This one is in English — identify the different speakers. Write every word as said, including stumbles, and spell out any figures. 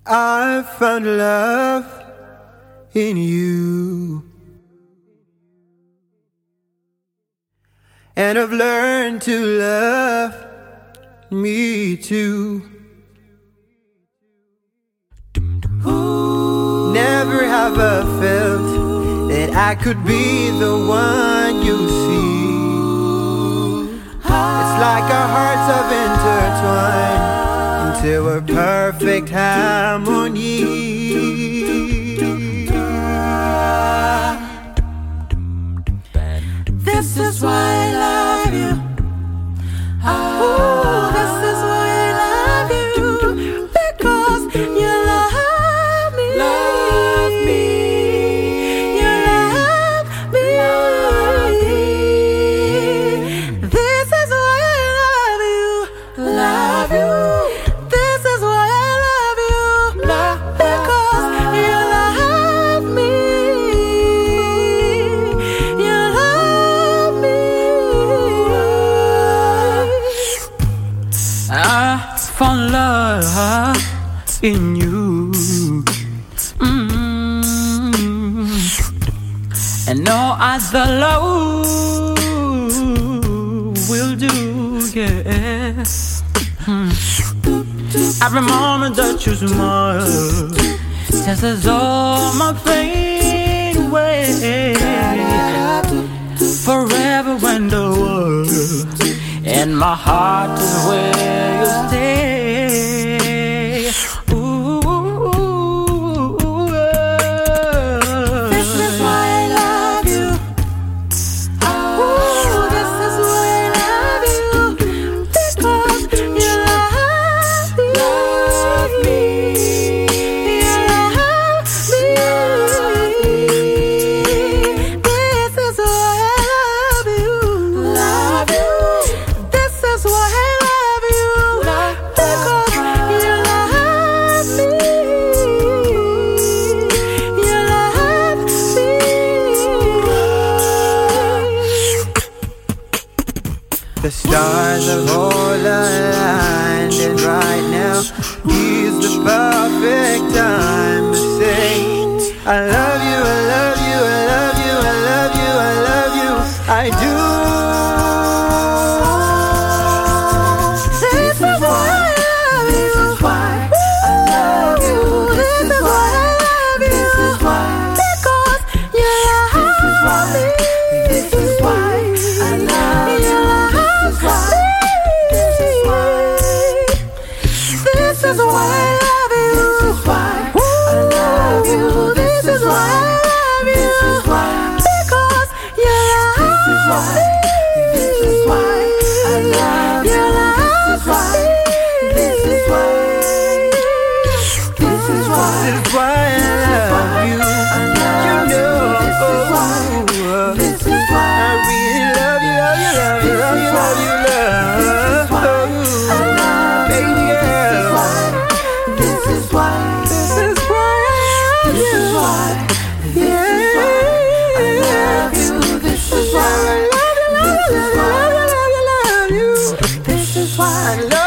Speaker 1: I found love in you, and I've learned to love me too. Never have I felt that I could be the one you see. It's like our hearts have intertwined into a perfect harmony.
Speaker 2: This is why I love you. Oh, this is why I love you. Because you love me. Love me. You love me. Love me. This is why I love you. Love you. This is why I love you. Love because you love me. You love me. I found love in you, mm-hmm. And no other love will do, yeah. Mm. Every moment that you smile chases all my pain away. Forever when the world and my heart is where you stay. Ooh, this is why I love you. Ooh, this is why I love you. Because you love me. Love me. You love me. This is why I love you. Love you. This is why I love you. Because you love me. You love me.
Speaker 1: The stars have all aligned, and right now is the perfect time to say I love you, I love you, I love you, I love you, I love you, I do.
Speaker 2: This is why I love you. This is why I love you. This is why I love you. This is why because you love me. This is why I love you. This is why. This is why I love you. This is why I love you. This is why I love you. This is why because you love me. This is why I love you. This is why. This is why.
Speaker 1: This is why I love you. You know,
Speaker 2: This is why
Speaker 1: I really love you, love you, love you, love you, love you, love you, baby girl.
Speaker 2: This is why.
Speaker 1: This is why I love
Speaker 2: This is
Speaker 1: you.
Speaker 2: why. This is why I love you. This is why I love you. This is why.
Speaker 1: Love you, love you, love you, love you.
Speaker 2: This is why.
Speaker 1: I love